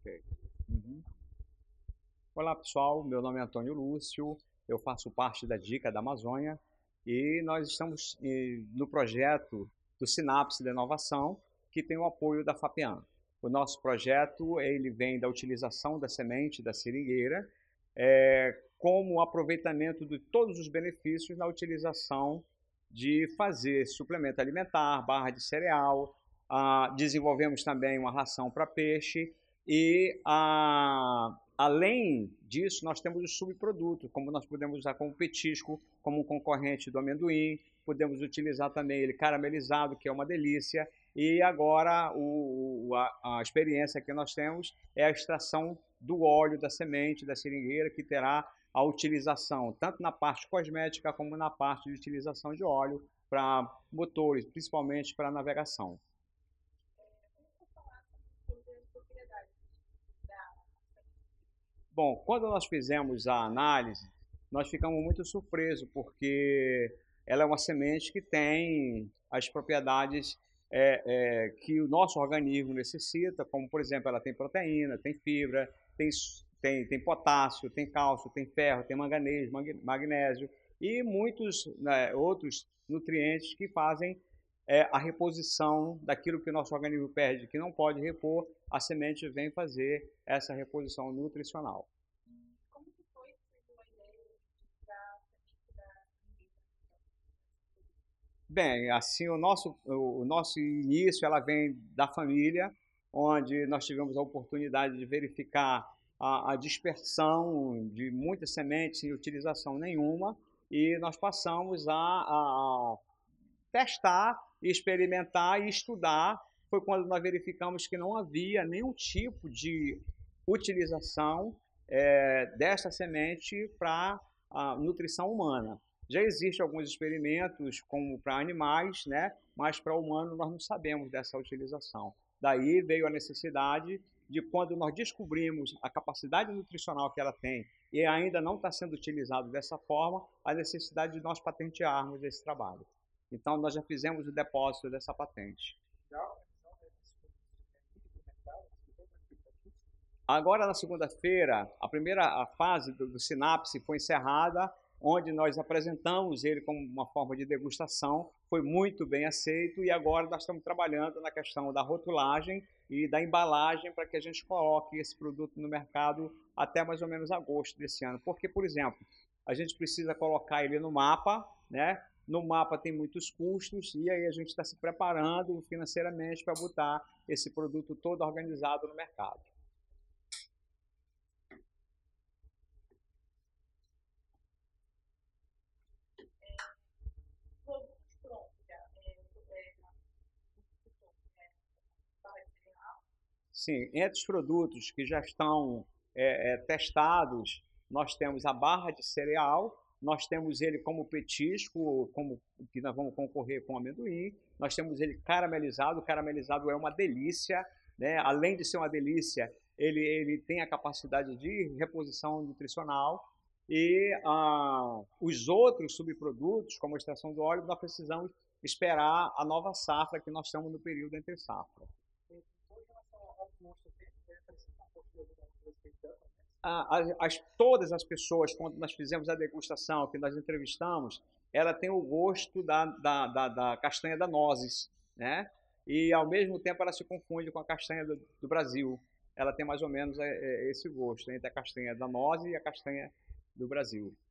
Ok. Uhum. Olá, pessoal. Meu nome é Antônio Lúcio. Eu faço parte da Dica da Amazônia e nós estamos no projeto do Sinapse da Inovação, que tem o apoio da FAPEAM. O nosso projeto ele vem da utilização da semente da seringueira como aproveitamento de todos os benefícios na utilização de fazer suplemento alimentar, barra de cereal. Desenvolvemos também uma ração para peixe e, além disso, nós temos os subprodutos, como nós podemos usar como petisco, como um concorrente do amendoim, podemos utilizar também ele caramelizado, que é uma delícia, e agora a experiência que nós temos é a extração do óleo da semente da seringueira, que terá a utilização tanto na parte cosmética como na parte de utilização de óleo para motores, principalmente para navegação. Bom, quando nós fizemos a análise, nós ficamos muito surpresos, porque ela é uma semente que tem as propriedades que o nosso organismo necessita, como, por exemplo, ela tem proteína, tem fibra, tem potássio, tem cálcio, tem ferro, tem manganês, magnésio e muitos, né, outros nutrientes que fazem a reposição daquilo que o nosso organismo perde, que não pode repor, a semente vem fazer essa reposição nutricional. Bem, assim, o nosso início ela vem da família, onde nós tivemos a oportunidade de verificar a dispersão de muitas sementes sem utilização nenhuma, e nós passamos a testar, experimentar e estudar. Foi quando nós verificamos que não havia nenhum tipo de utilização desta semente para a nutrição humana. Já existem alguns experimentos como para animais, né? Mas para humano nós não sabemos dessa utilização. Daí veio a necessidade de, quando nós descobrimos a capacidade nutricional que ela tem e ainda não está sendo utilizado dessa forma, a necessidade de nós patentearmos esse trabalho. Então, nós já fizemos o depósito dessa patente. Agora, na segunda-feira, a fase do Sinapse foi encerrada, onde nós apresentamos ele como uma forma de degustação, foi muito bem aceito, e agora nós estamos trabalhando na questão da rotulagem e da embalagem para que a gente coloque esse produto no mercado até mais ou menos agosto desse ano. Porque, por exemplo, a gente precisa colocar ele no mapa, né? No mapa tem muitos custos, e aí a gente está se preparando financeiramente para botar esse produto todo organizado no mercado. Sim, entre os produtos que já estão testados, nós temos a barra de cereal, nós temos ele como petisco, como que nós vamos concorrer com amendoim, nós temos ele caramelizado, o caramelizado é uma delícia, né? Além de ser uma delícia, ele tem a capacidade de reposição nutricional, e os outros subprodutos, como a extração do óleo, nós precisamos esperar a nova safra, que nós estamos no período entre safra. Todas as pessoas, quando nós fizemos a degustação, que nós entrevistamos, ela tem o gosto da castanha da nozes, né? E ao mesmo tempo ela se confunde com a castanha do Brasil. Ela tem mais ou menos esse gosto entre a castanha da noz e a castanha do Brasil.